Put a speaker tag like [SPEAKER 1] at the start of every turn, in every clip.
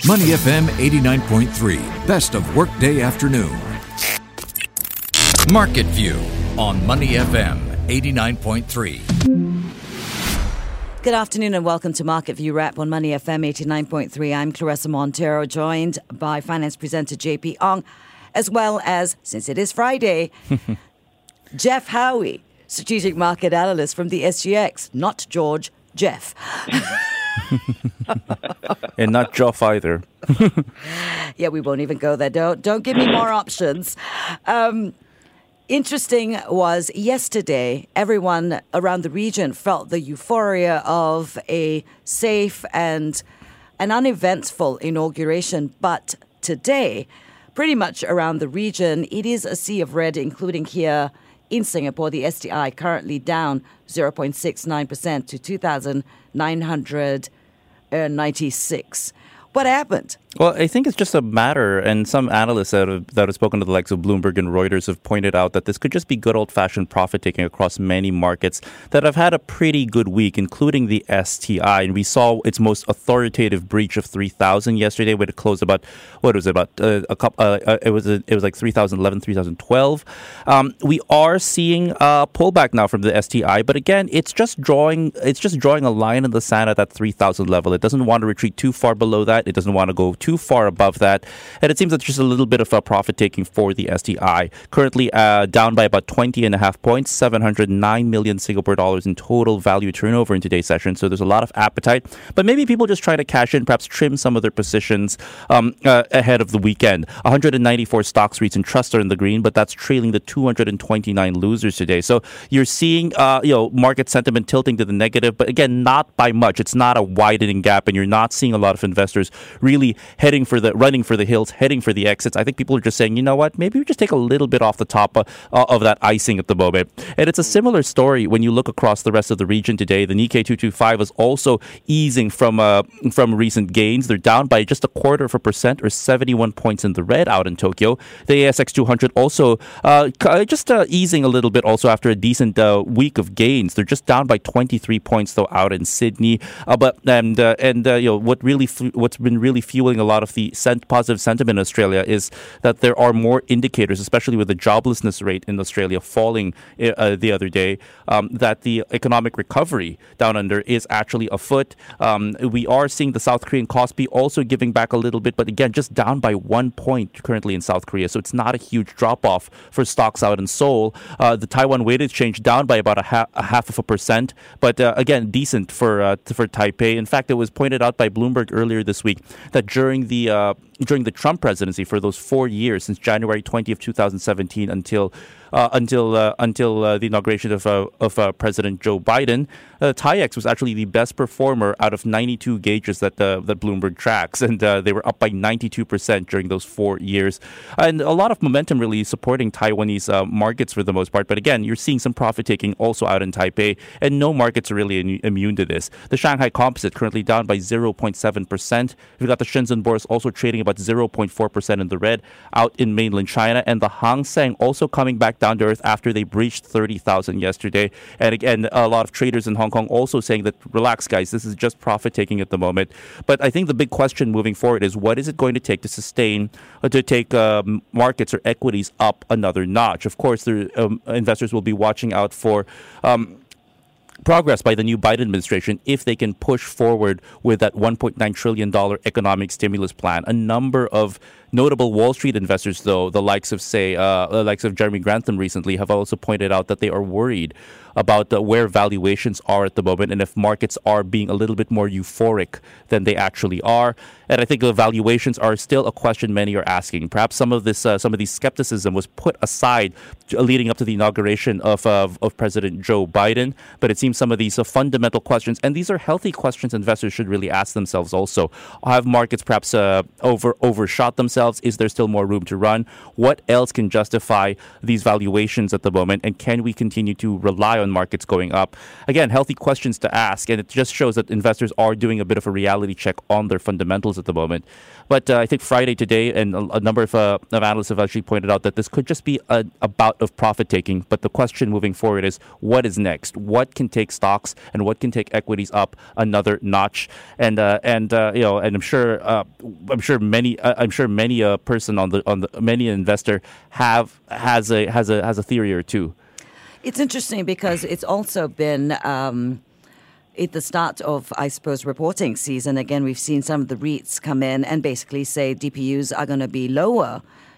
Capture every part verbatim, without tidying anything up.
[SPEAKER 1] Money F M eighty-nine point three, best of workday afternoon. Market View on Money F M eighty-nine point three.
[SPEAKER 2] Good afternoon and welcome to Market View Wrap on Money F M eighty-nine point three. I'm Clarissa Montero, joined by finance presenter J P Ong, as well as, since it is Friday, Jeff Howie, strategic market analyst from the S G X. Not George, Jeff.
[SPEAKER 3] And not Joff either.
[SPEAKER 2] Yeah, we won't even go there. Don't, don't give me more options. Um, interesting was yesterday, everyone around the region felt the euphoria of a safe and an uneventful inauguration. But today, pretty much around the region, it is a sea of red, including here in Singapore. The S T I currently down zero point six nine percent to two thousand nine hundred ninety-six. What happened?
[SPEAKER 3] Well, I think it's just a matter, and some analysts that have, that have spoken to the likes of Bloomberg and Reuters have pointed out that this could just be good old-fashioned profit-taking across many markets that have had a pretty good week, including the S T I. And we saw its most authoritative breach of three thousand yesterday, where it closed about, what was it, about uh, a couple, uh, uh, it was a, it was like three thousand eleven, three thousand twelve. Um, we are seeing a pullback now from the S T I, but again, it's just drawing, it's just drawing a line in the sand at that three thousand level. It doesn't want to retreat too far below that. It doesn't want to go too far above that. And it seems that's just a little bit of a profit taking for the S T I. Currently uh, down by about twenty and a half points, seven hundred nine million Singapore dollars in total value turnover in today's session. So there's a lot of appetite. But maybe people just try to cash in, perhaps trim some of their positions um, uh, ahead of the weekend. one hundred ninety-four stocks, REITs, and trusts are in the green, but that's trailing the two hundred twenty-nine losers today. So you're seeing uh, you know, market sentiment tilting to the negative, but again, not by much. It's not a widening gap, and you're not seeing a lot of investors really heading for the running for the hills, heading for the exits. I think people are just saying, you know what, maybe we just take a little bit off the top uh, of that icing at the moment. And it's a similar story when you look across the rest of the region today. The Nikkei two twenty-five is also easing from uh, from recent gains. They're down by just a quarter of a percent, or seventy-one points in the red out in Tokyo. The A S X two hundred also uh, just uh, easing a little bit also after a decent uh, week of gains. They're just down by twenty-three points though out in Sydney. Uh, but and uh, and uh, you know what really what's been really fueling a lot of the sent- positive sentiment in Australia is that there are more indicators, especially with the joblessness rate in Australia falling uh, the other day, um, that the economic recovery down under is actually afoot. Um, we are seeing the South Korean Kospi also giving back a little bit, but again, just down by one point currently in South Korea. So it's not a huge drop-off for stocks out in Seoul. Uh, the Taiwan Weighted Exchange down by about a, ha- a half of a percent, but uh, again, decent for uh, for Taipei. In fact, it was pointed out by Bloomberg earlier this week that during the uh, during the Trump presidency, for those four years since January twentieth, twenty seventeen until uh, until uh, until uh, the inauguration of uh, of uh, President Joe Biden, uh, TAIEX was actually the best performer out of ninety-two gauges that uh, that Bloomberg tracks, and uh, they were up by ninety-two percent during those four years, and a lot of momentum really supporting Taiwanese uh, markets for the most part. But again, you're seeing some profit taking also out in Taipei, and no markets are really in- immune to this. The Shanghai Composite currently down by zero point seven percent. We've got the Shenzhen Bourse also trading about zero point four percent in the red out in mainland China, and the Hang Seng also coming back down to earth after they breached thirty thousand yesterday. And again, a lot of traders in Hong Kong also saying that, relax guys, this is just profit taking at the moment. But I think the big question moving forward is, what is it going to take to sustain, uh, to take um, markets or equities up another notch? Of course, there, um, investors will be watching out for um, progress by the new Biden administration if they can push forward with that one point nine trillion dollars economic stimulus plan. A number of notable Wall Street investors, though, the likes of, say, uh, the likes of Jeremy Grantham recently, have also pointed out that they are worried about uh, where valuations are at the moment and if markets are being a little bit more euphoric than they actually are. And I think the valuations are still a question many are asking. Perhaps some of this, uh, some of these skepticism was put aside leading up to the inauguration of uh, of President Joe Biden. But it seems some of these uh, fundamental questions, and these are healthy questions investors should really ask themselves also. Have markets perhaps uh, over overshot themselves? Is there still more room to run? What else can justify these valuations at the moment? And can we continue to rely on markets going up? Again, healthy questions to ask, and it just shows that investors are doing a bit of a reality check on their fundamentals at the moment. But uh, I think Friday today, and a, a number of, uh, of analysts have actually pointed out that this could just be a, a bout of profit taking. But the question moving forward is, what is next? What can take take stocks and what can take equities up another notch. And uh, and uh, you know, and I'm sure uh, I'm sure many uh, I'm sure many a person on the on the many investor have has a has a has a theory or two.
[SPEAKER 2] It's interesting because it's also been. Um, At the start of, I suppose, reporting season, again, we've seen some of the REITs come in and basically say D P Us are going to be lower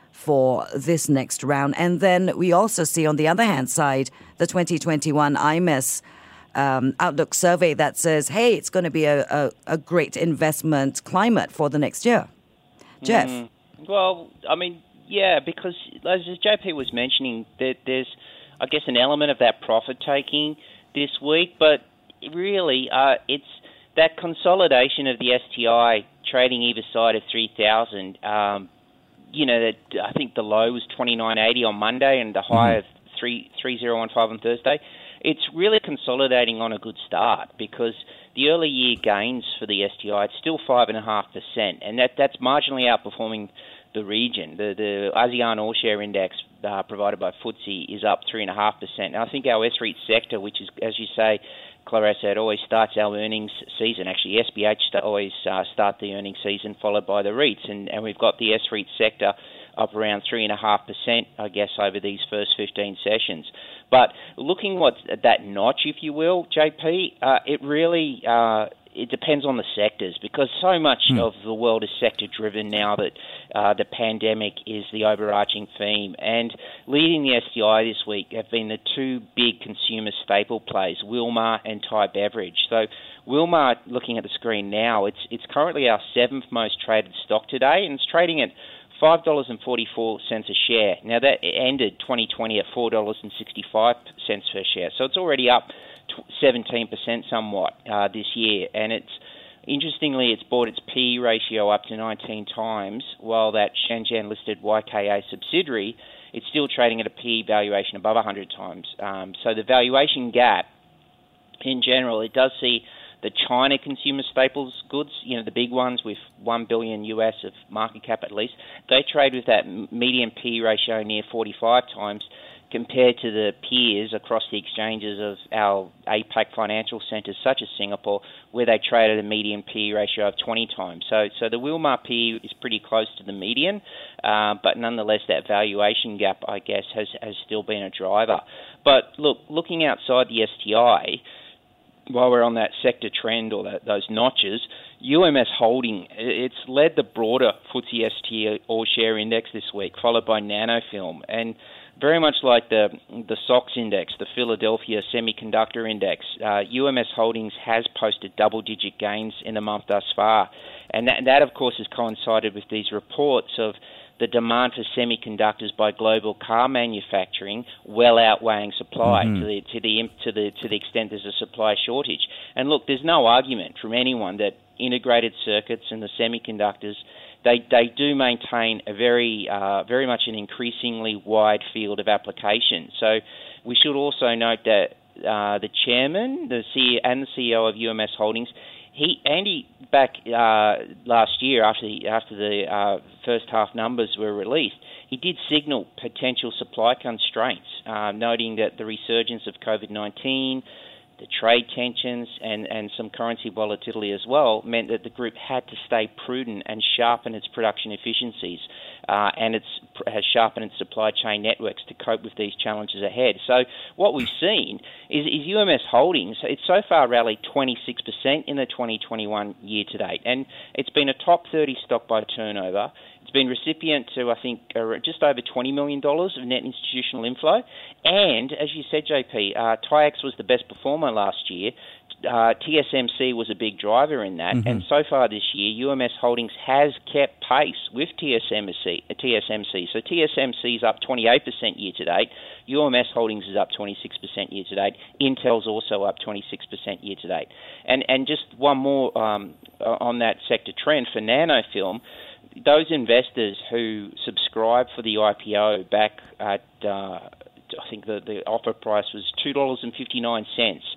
[SPEAKER 2] for this next round. And then we also see on the other hand side, the twenty twenty-one I M E S um, Outlook survey that says, hey, it's going to be a, a, a great investment climate for the next year. Jeff?
[SPEAKER 4] Mm, well, I mean, yeah, because as J P was mentioning, that there's, I guess, an element of that profit-taking this week, but really, uh, it's that consolidation of the S T I trading either side of three thousand. Um, you know, that I think the low was twenty-nine eighty on Monday and the high mm-hmm. of three three zero one five on Thursday. It's really consolidating on a good start because the early year gains for the S T I, it's still five point five percent, and that that's marginally outperforming the region. The the ASEAN All Share Index uh, provided by F T S E is up three point five percent. And I think our S REIT sector, which is, as you say, Clarissa, it always starts our earnings season. Actually, S B H always uh, start the earnings season followed by the REITs, and, and we've got the S REIT sector up around three point five percent, I guess, over these first fifteen sessions. But looking what, at that notch, if you will, J P, uh, it really uh, it depends on the sectors because so much mm. of the world is sector-driven now that uh, the pandemic is the overarching theme. And leading the S T I this week have been the two big consumer staple plays, Wilmar and Thai Beverage. So Wilmar, looking at the screen now, it's it's currently our seventh most traded stock today, and it's trading at five dollars and forty-four cents a share. Now, that ended twenty twenty at four dollars and sixty-five cents per share. So it's already up seventeen percent somewhat uh, this year. And it's interestingly, it's brought its P E ratio up to nineteen times, while that Shenzhen-listed Y K A subsidiary, it's still trading at a P E valuation above one hundred times. Um, so the valuation gap, in general, it does see the China consumer staples goods, you know, the big ones with one billion U S of market cap at least, they trade with that median P E ratio near forty-five times compared to the peers across the exchanges of our APAC financial centres such as Singapore, where they trade at a median P E ratio of twenty times. So so the Wilmar P E is pretty close to the median, uh, but nonetheless that valuation gap, I guess, has, has still been a driver. But look, looking outside the S T I, while we're on that sector trend or that, those notches, U M S Holding, it's led the broader F T S E S T All Share Index this week, followed by Nanofilm. And very much like the the S O X index, the Philadelphia Semiconductor Index, uh, U M S Holdings has posted double-digit gains in the month thus far. And that, that, of course, has coincided with these reports of the demand for semiconductors by global car manufacturing well outweighing supply mm-hmm. to the to the to the to the extent there's a supply shortage. And look, there's no argument from anyone that integrated circuits and the semiconductors, they they do maintain a very uh, very much an increasingly wide field of application. So we should also note that uh, the chairman, the C E O and the C E O of U M S Holdings, He Andy back uh, last year after the after the uh, first half numbers were released, he did signal potential supply constraints, uh, noting that the resurgence of COVID nineteen, the trade tensions, and, and some currency volatility as well meant that the group had to stay prudent and sharpen its production efficiencies, uh, and it's has sharpened its supply chain networks to cope with these challenges ahead. So what we've seen is, is U M S Holdings, it's so far rallied twenty-six percent in the twenty twenty-one year to date, and it's been a top thirty stock by turnover. It's been recipient to, I think, uh, just over twenty million dollars of net institutional inflow. And, as you said, J P, uh, T I A X was the best performer last year. Uh, T S M C was a big driver in that. Mm-hmm. And so far this year, U M S Holdings has kept pace with T S M C. Uh, T S M C. So T S M C is up twenty-eight percent year to date. U M S Holdings is up twenty-six percent year to date. Intel's also up twenty-six percent year to date. And, and just one more um, on that sector trend for Nanofilm. Those investors who subscribed for the I P O back at, uh, I think the, the offer price was two dollars and fifty-nine cents.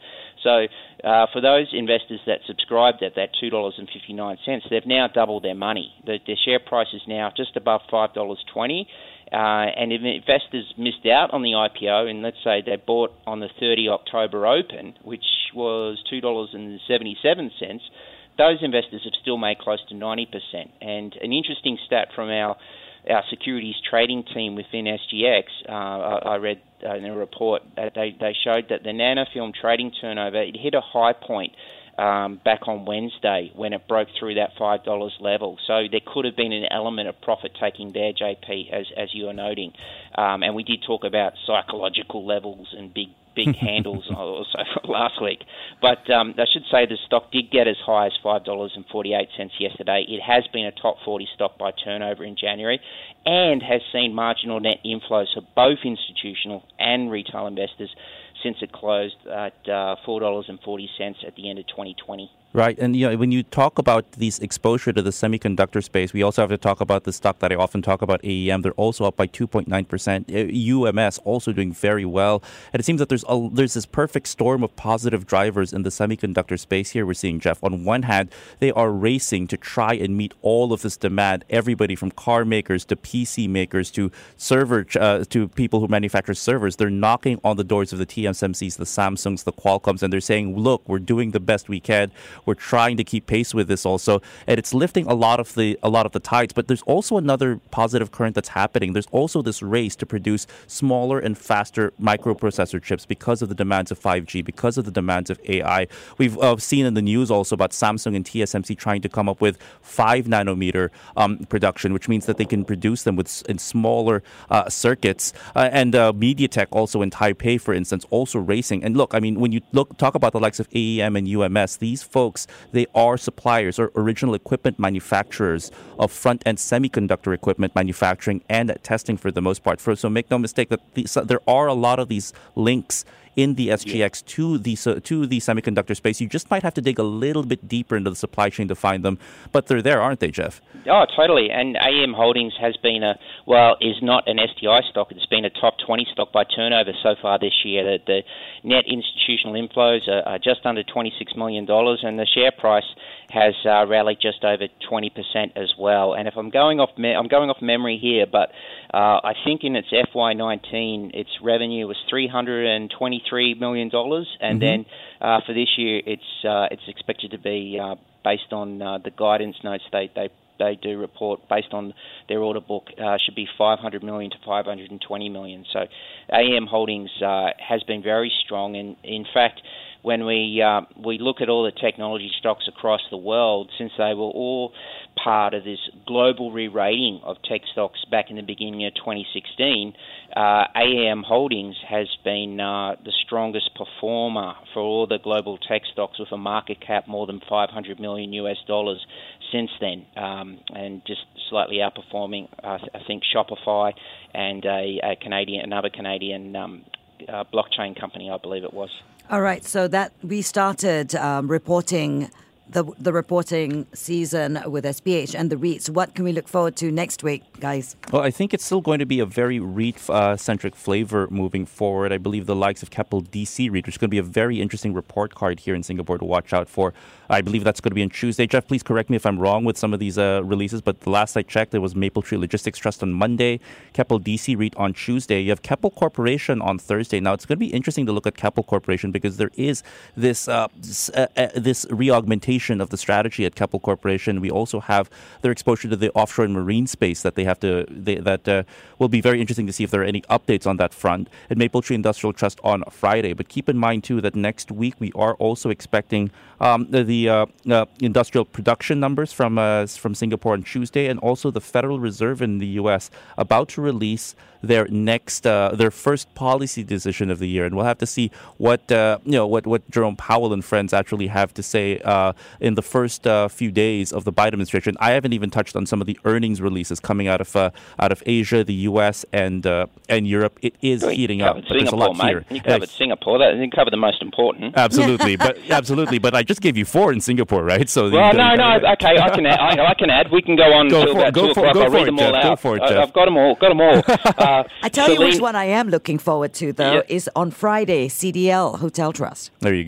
[SPEAKER 4] So uh, for those investors that subscribed at that two dollars and fifty-nine cents, they've now doubled their money. The, their share price is now just above five dollars twenty. Uh, and if investors missed out on the I P O, and let's say they bought on the thirtieth of October open, which was two dollars and seventy-seven cents, those investors have still made close to ninety percent. And an interesting stat from our our securities trading team within S G X, uh, I, I read uh, in a report that they, they showed that the nanofilm trading turnover, it hit a high point um, back on Wednesday when it broke through that five dollars level. So there could have been an element of profit-taking there, J P, as, as you are noting. Um, and we did talk about psychological levels and big big handles also last week. But um, I should say the stock did get as high as five dollars and forty-eight cents yesterday. It has been a top forty stock by turnover in January and has seen marginal net inflows for both institutional and retail investors since it closed at uh, four dollars and forty cents at the end of twenty twenty.
[SPEAKER 3] Right. And you know, when you talk about these exposure to the semiconductor space, we also have to talk about the stock that I often talk about, A E M. They're also up by two point nine percent. U M S also doing very well. And it seems that there's a, there's this perfect storm of positive drivers in the semiconductor space here we're seeing, Jeff. On one hand, they are racing to try and meet all of this demand. Everybody from car makers to P C makers to server uh, to people who manufacture servers. They're knocking on the doors of the T S M Cs, the Samsungs, the Qualcomms, and they're saying, look, we're doing the best we can. We're trying to keep pace with this also, and it's lifting a lot of the a lot of the tides. But there's also another positive current that's happening. There's also this race to produce smaller and faster microprocessor chips because of the demands of five G, because of the demands of A I. We've uh, seen in the news also about Samsung and T S M C trying to come up with five nanometer um, production, which means that they can produce them with in smaller uh, circuits. Uh, and uh, MediaTek also in Taipei, for instance, also racing. And look, I mean, when you look talk about the likes of A E M and U M S, these folks, they are suppliers or original equipment manufacturers of front-end semiconductor equipment manufacturing and testing for the most part. For, so make no mistake that these, there are a lot of these links in the S G X to the uh, to the semiconductor space. You just might have to dig a little bit deeper into the supply chain to find them, but they're there, aren't they, Jeff?
[SPEAKER 4] Oh, totally. And A E M Holdings has been a, well, is not an S T I stock. It's been a top twenty stock by turnover so far this year. The, the net institutional inflows are, are just under twenty-six million dollars, and the share price has uh, rallied just over twenty percent as well. And if I'm going off, me- I'm going off memory here, but uh, I think in its F Y nineteen, its revenue was three hundred twenty-three million dollars, and mm-hmm. then uh, for this year, it's uh, it's expected to be uh, based on uh, the guidance notes they they. They do report based on their order book uh, should be five hundred million to five hundred twenty million. So A E M Holdings uh, has been very strong, and in fact, when we uh, we look at all the technology stocks across the world, since they were all part of this global re-rating of tech stocks back in the beginning of twenty sixteen, uh, A E M Holdings has been uh, the strongest performer for all the global tech stocks with a market cap more than five hundred million U S dollars since then, um, and just slightly outperforming, uh, I think, Shopify and a, a Canadian, another Canadian um, uh, blockchain company, I believe it was.
[SPEAKER 2] All right, so that we started um, reporting the the reporting season with S P H and the REITs. What can we look forward to next week, guys?
[SPEAKER 3] Well, I think it's still going to be a very REIT-centric uh, flavor moving forward. I believe the likes of Keppel D C REIT, which is going to be a very interesting report card here in Singapore to watch out for. I believe that's going to be on Tuesday. Jeff, please correct me if I'm wrong with some of these uh, releases, but the last I checked, there was Maple Tree Logistics Trust on Monday, Keppel D C REIT on Tuesday. You have Keppel Corporation on Thursday. Now, it's going to be interesting to look at Keppel Corporation because there is this uh, this, uh, uh, this reaugmentation of the strategy at Keppel Corporation. We also have their exposure to the offshore and marine space that they have to they, that uh, will be very interesting to see if there are any updates on that front. At Maple Tree Industrial Trust on Friday. But keep in mind too that next week we are also expecting um, the, the uh, uh, industrial production numbers from uh, from Singapore on Tuesday, and also the Federal Reserve in the U S about to release their next uh, their first policy decision of the year, and we'll have to see what uh, you know what what Jerome Powell and friends actually have to say uh, in the first uh, few days of the Biden administration. I haven't even touched on some of the earnings releases coming out of uh, out of Asia, the U S, and uh, and Europe. It is
[SPEAKER 4] well,
[SPEAKER 3] heating up, but there's a lot
[SPEAKER 4] mate.
[SPEAKER 3] here.
[SPEAKER 4] You covered uh, Singapore. That you covered the most important.
[SPEAKER 3] Absolutely, but absolutely, but I just gave you four in Singapore, right? So
[SPEAKER 4] well, no, no, okay, I can, add, I, I can add. We can go on
[SPEAKER 3] go
[SPEAKER 4] until
[SPEAKER 3] for,
[SPEAKER 4] about
[SPEAKER 3] go
[SPEAKER 4] two
[SPEAKER 3] for,
[SPEAKER 4] o'clock.
[SPEAKER 3] go
[SPEAKER 4] I'll
[SPEAKER 3] for
[SPEAKER 4] read
[SPEAKER 3] it,
[SPEAKER 4] them all
[SPEAKER 3] Jeff.
[SPEAKER 4] out.
[SPEAKER 3] Go for it,
[SPEAKER 4] I,
[SPEAKER 3] Jeff.
[SPEAKER 4] I've got them all. Got them all. Uh,
[SPEAKER 2] I tell
[SPEAKER 4] Celine,
[SPEAKER 2] you which one I am looking forward to, though,
[SPEAKER 4] yeah.
[SPEAKER 2] is on Friday, C D L Hotel Trust.
[SPEAKER 3] There you go.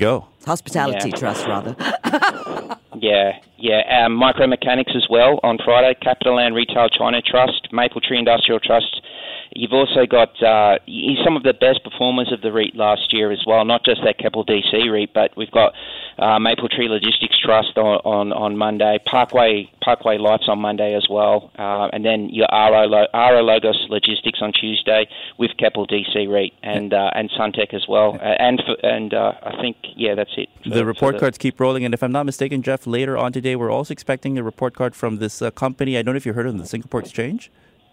[SPEAKER 2] Hospitality
[SPEAKER 4] Yeah.
[SPEAKER 2] Trust, rather.
[SPEAKER 4] Yeah, yeah. Um, Micromechanics as well on Friday. Capital Land Retail China Trust, Maple Tree Industrial Trust. You've also got uh, some of the best performers of the REIT last year as well, not just that Keppel D C REIT, but we've got uh, Maple Tree Logistics Trust on, on, on Monday, Parkway Parkway Lights on Monday as well, uh, and then your R O, R O Logos Logistics on Tuesday with Keppel D C REIT and uh, and Suntech as well. Uh, and for, and uh, I think, yeah, that's it. For,
[SPEAKER 3] The report
[SPEAKER 4] the,
[SPEAKER 3] cards keep rolling, and if I'm not mistaken, Jeff, later on today, we're also expecting a report card from this uh, company. I don't know if you heard of them, the Singapore Exchange.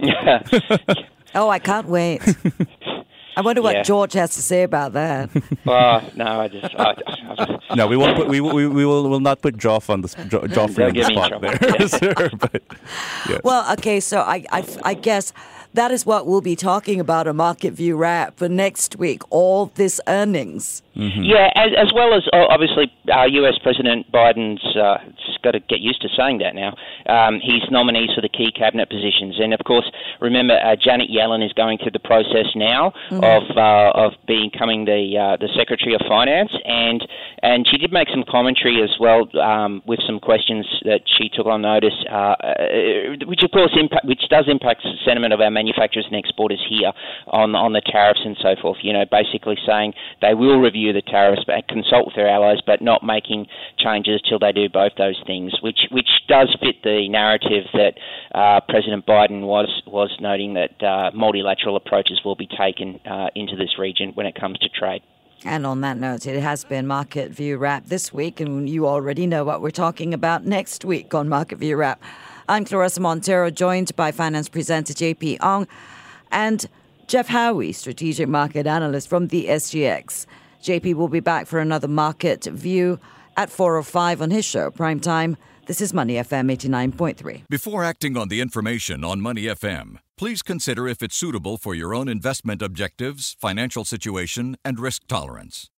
[SPEAKER 2] Oh, I can't wait. I wonder what
[SPEAKER 4] Yeah.
[SPEAKER 2] George has to say about that.
[SPEAKER 4] Oh, no, I just... I, I just
[SPEAKER 3] No, we won't put, we, we, we will will not put Joff on the sp- Jo- Joffrey
[SPEAKER 4] They'll
[SPEAKER 3] on the
[SPEAKER 4] get me in
[SPEAKER 3] spot
[SPEAKER 4] trouble.
[SPEAKER 3] there,
[SPEAKER 4] Yeah.
[SPEAKER 3] sir. But yes.
[SPEAKER 2] Well, okay, so I, I, I guess that is what we'll be talking about a Market View wrap for next week, all this earnings.
[SPEAKER 3] Mm-hmm.
[SPEAKER 4] Yeah, as, as well as uh, obviously uh, U S President Biden's uh, got to get used to saying that now. Um, his nominees for the key cabinet positions, and of course, remember uh, Janet Yellen is going through the process now
[SPEAKER 2] Mm-hmm.
[SPEAKER 4] of uh, of becoming the uh, the Secretary of Finance, and and she did make some commentary as well um, with some questions that she took on notice, uh, uh, which of course impact, which does impact the sentiment of our manufacturers and exporters here on on the tariffs and so forth. You know, basically saying they will review the tariffs but consult with their allies, but not making changes till they do both those things, which which does fit the narrative that uh, President Biden was was noting that uh, multilateral approaches will be taken uh, into this region when it comes to trade.
[SPEAKER 2] And on that note, it has been Market View Wrap this week, and you already know what we're talking about next week on Market View Wrap. I'm Clarissa Montero, joined by finance presenter J P Ong and Jeff Howie, strategic market analyst from the S G X. J P will be back for another Market View at four oh five on his show, Prime Time. This is Money F M eighty-nine point three.
[SPEAKER 1] Before acting on the information on Money F M, please consider if it's suitable for your own investment objectives, financial situation, and risk tolerance.